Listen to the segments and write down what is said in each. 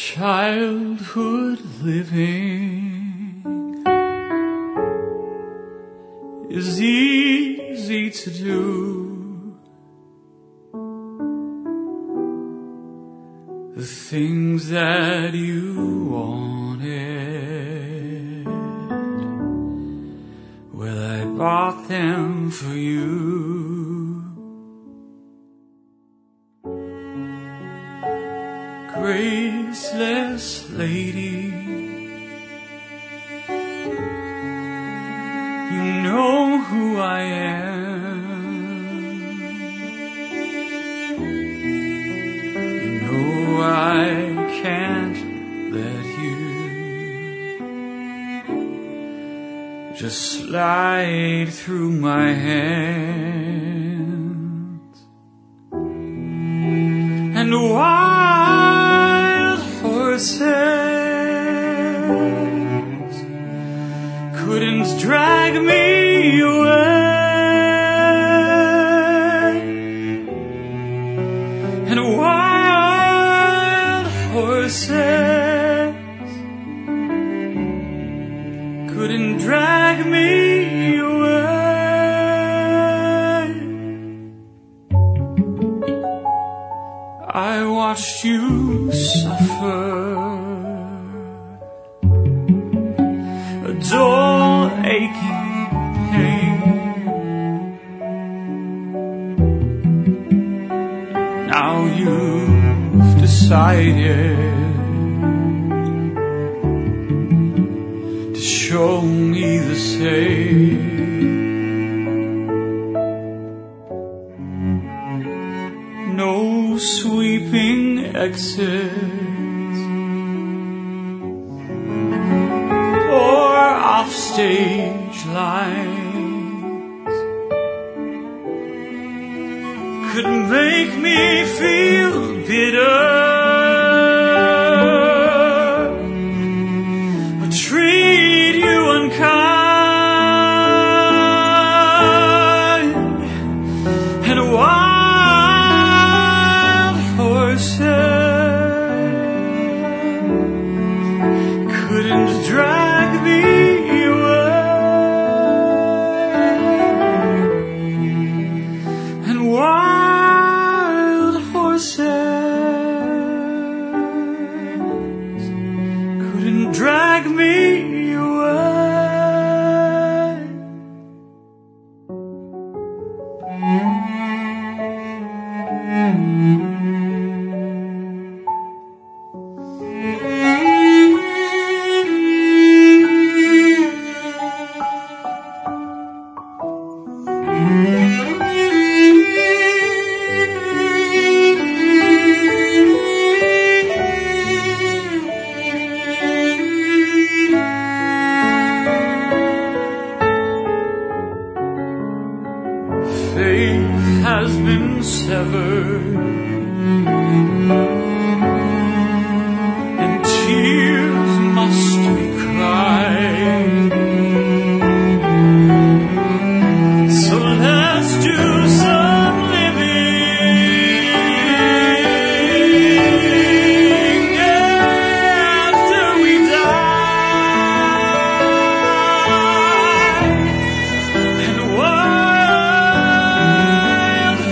Childhood living is easy to do. The things that you wanted, well, I bought them for you. Graceless lady, you know who I am. You know I can't let you just slide through my hands. And wild horses couldn't drag me away. And wild horses couldn't drag me away. I watched you suffer a dull, aching pain. Now you've decided to show me the same. No sweeping exits or offstage lines could make me feel bitter or treat you unkind. And wild horses couldn't drag me away. And wild horses couldn't drag me away. Faith has been severed and tears must be cried. So let's do some living after we die. And wild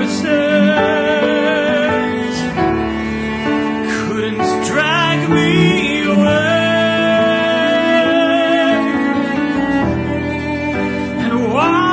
horses couldn't drag me away. And wild